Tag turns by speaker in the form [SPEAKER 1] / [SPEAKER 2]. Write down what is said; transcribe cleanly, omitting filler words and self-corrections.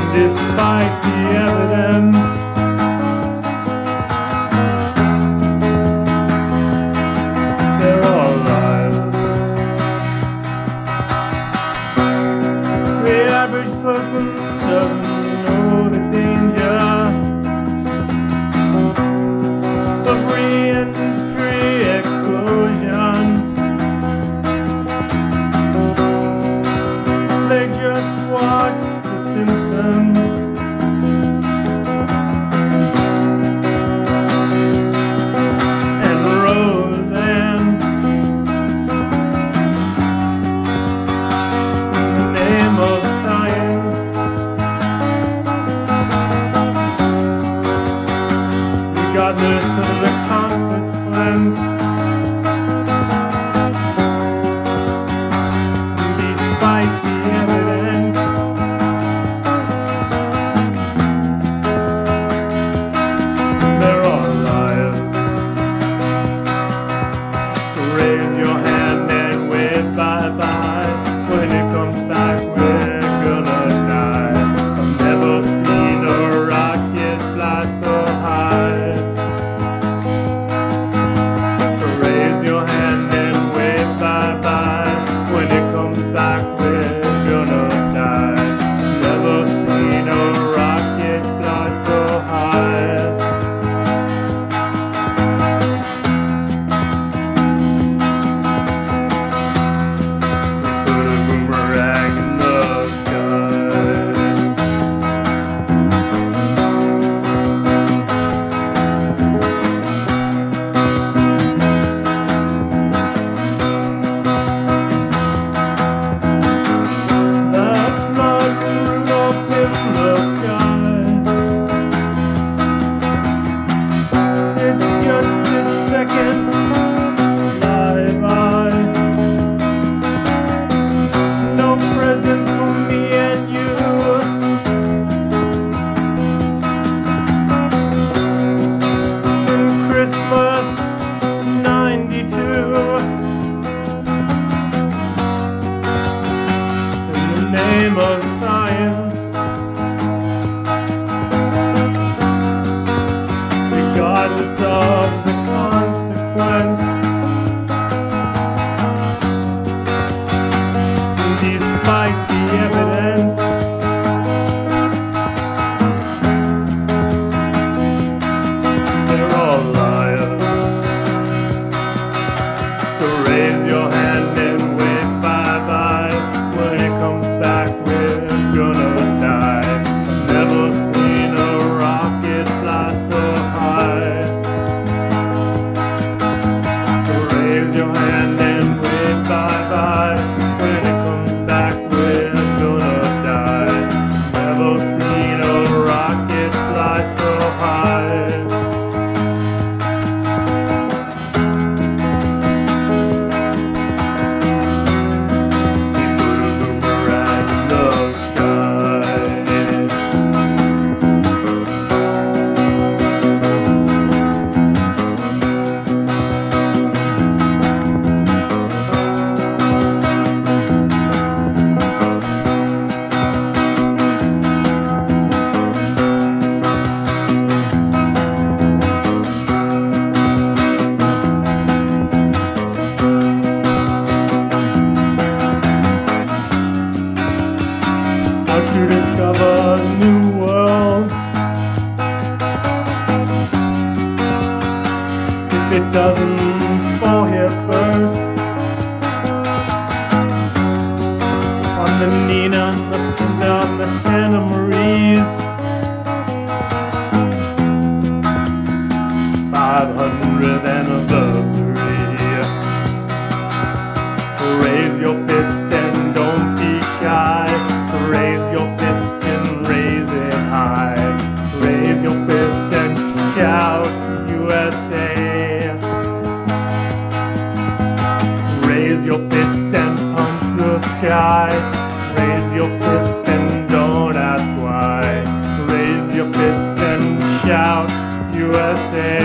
[SPEAKER 1] despite the evidence. They're all liars. The average person doesn't know the danger of re-entry explosion. They just watch The Simpsons. And Roseanne. In the name of science, regardless of the consequence, despite the evidence. They're all liars. So raise your hand and wave bye-bye. When it comes back, we're gonna die. I've never seen a rocket fly so high. So raise your hand and wave bye-bye. When it comes back, we're gonna die. Never seen a rocket fly so high. Put a boomerang in the sky. That's not Rudolph in the sky. It's just its second flyby. No presents for me and you. Christmas '92. In the name of science, regardless of the consequence, despite the evidence. They're all liars. So raise your hand and wave bye-bye. When it comes back, we're gonna die. Never seen a rocket fly so high. So raise your hand and wave bye-bye. When it comes back, we're gonna die. Never seen a rocket fly so high. Put a boomerang in the sky. How to discover new worlds. If it doesn't fall here first, on the Nina, the Pinta, the Santa Maries, 500th anniversary. Raise your fist and don't be shy. Raise your fist and raise it high. Raise your fist and shout USA. Raise your fist and punch the sky. Raise your fist and don't ask why. Raise your fist and shout USA.